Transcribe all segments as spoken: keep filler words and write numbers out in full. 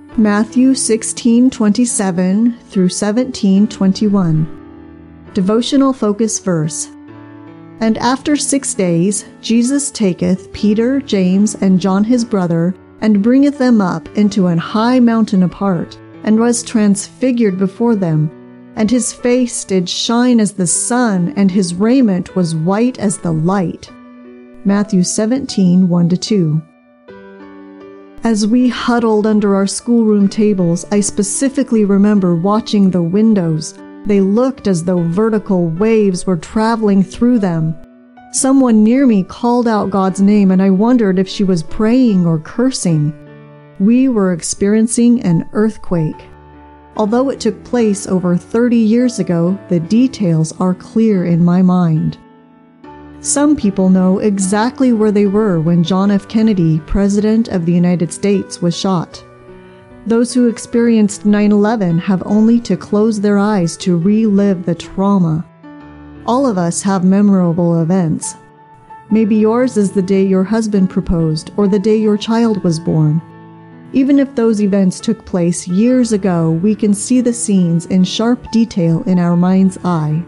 Matthew sixteen twenty-seven through seventeen twenty-one. Devotional focus verse. And after six days Jesus taketh Peter, James, and John his brother, and bringeth them up into an high mountain apart, and was transfigured before them. And his face did shine as the sun, and his raiment was white as the light. Matthew seventeen one to two. As we huddled under our schoolroom tables, I specifically remember watching the windows. They looked as though vertical waves were traveling through them. Someone near me called out God's name, and I wondered if she was praying or cursing. We were experiencing an earthquake. Although it took place over thirty years ago, the details are clear in my mind. Some people know exactly where they were when John F. Kennedy, President of the United States, was shot. Those who experienced nine eleven have only to close their eyes to relive the trauma. All of us have memorable events. Maybe yours is the day your husband proposed or the day your child was born. Even if those events took place years ago, we can see the scenes in sharp detail in our mind's eye.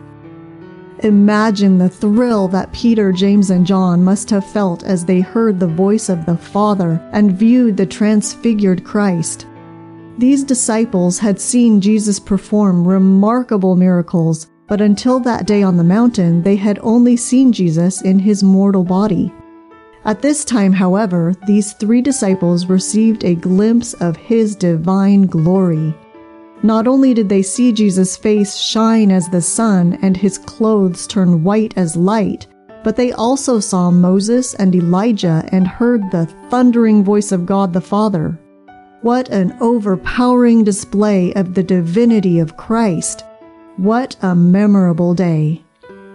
Imagine the thrill that Peter, James, and John must have felt as they heard the voice of the Father and viewed the transfigured Christ. These disciples had seen Jesus perform remarkable miracles, but until that day on the mountain, they had only seen Jesus in his mortal body. At this time, however, these three disciples received a glimpse of his divine glory. Not only did they see Jesus' face shine as the sun and his clothes turn white as light, but they also saw Moses and Elijah and heard the thundering voice of God the Father. What an overpowering display of the divinity of Christ! What a memorable day!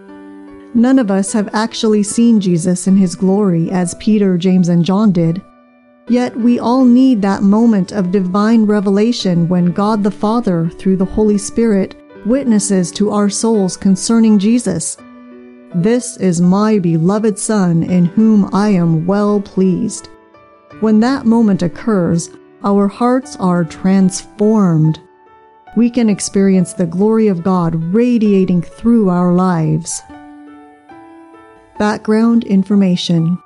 None of us have actually seen Jesus in his glory as Peter, James, and John did. Yet we all need that moment of divine revelation when God the Father, through the Holy Spirit, witnesses to our souls concerning Jesus. This is my beloved Son, in whom I am well pleased. When that moment occurs, our hearts are transformed. We can experience the glory of God radiating through our lives. Background information.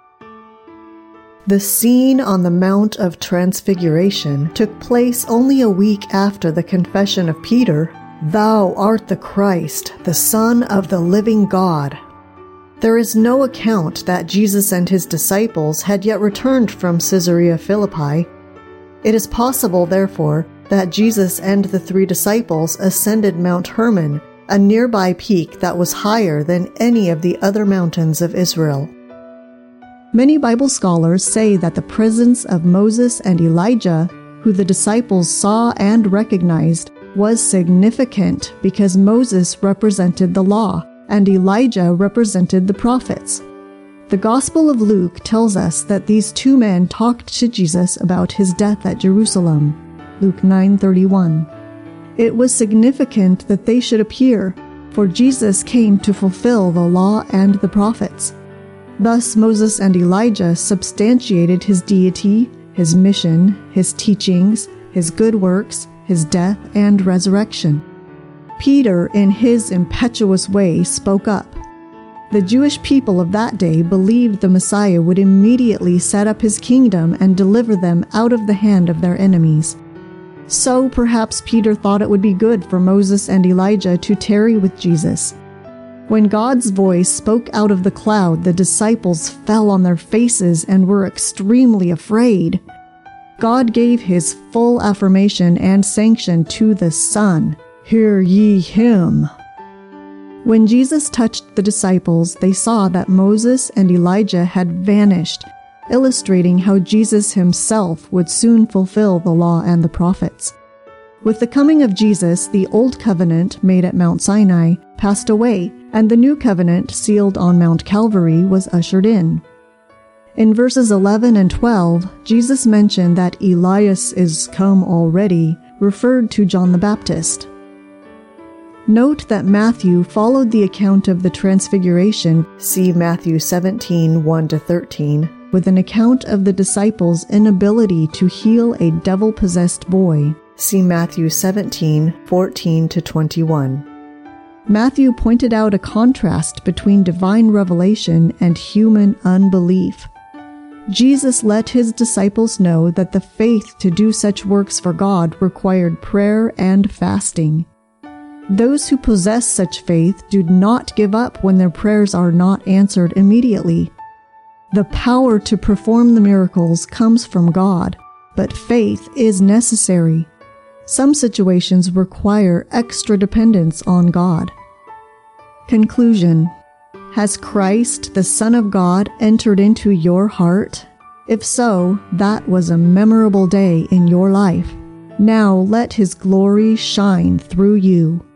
The scene on the Mount of Transfiguration took place only a week after the confession of Peter, "Thou art the Christ, the Son of the living God." There is no account that Jesus and his disciples had yet returned from Caesarea Philippi. It is possible, therefore, that Jesus and the three disciples ascended Mount Hermon, a nearby peak that was higher than any of the other mountains of Israel. Many Bible scholars say that the presence of Moses and Elijah, who the disciples saw and recognized, was significant because Moses represented the law and Elijah represented the prophets. The Gospel of Luke tells us that these two men talked to Jesus about his death at Jerusalem, Luke nine thirty-one. It was significant that they should appear, for Jesus came to fulfill the law and the prophets. Thus Moses and Elijah substantiated his deity, his mission, his teachings, his good works, his death and resurrection. Peter, in his impetuous way, spoke up. The Jewish people of that day believed the Messiah would immediately set up his kingdom and deliver them out of the hand of their enemies. So perhaps Peter thought it would be good for Moses and Elijah to tarry with Jesus. When God's voice spoke out of the cloud, the disciples fell on their faces and were extremely afraid. God gave his full affirmation and sanction to the Son. "Hear ye him." When Jesus touched the disciples, they saw that Moses and Elijah had vanished, illustrating how Jesus himself would soon fulfill the law and the prophets. With the coming of Jesus, the Old Covenant made at Mount Sinai passed away, and the New Covenant sealed on Mount Calvary was ushered in. In verses eleven and twelve, Jesus mentioned that Elias is come already, referred to John the Baptist. Note that Matthew followed the account of the Transfiguration, see Matthew seventeen one to thirteen, with an account of the disciples' inability to heal a devil-possessed boy. See Matthew seventeen, fourteen to twenty-one. Matthew pointed out a contrast between divine revelation and human unbelief. Jesus let his disciples know that the faith to do such works for God required prayer and fasting. Those who possess such faith do not give up when their prayers are not answered immediately. The power to perform the miracles comes from God, but faith is necessary. Some situations require extra dependence on God. Conclusion. Has Christ, the Son of God, entered into your heart? If so, that was a memorable day in your life. Now let His glory shine through you.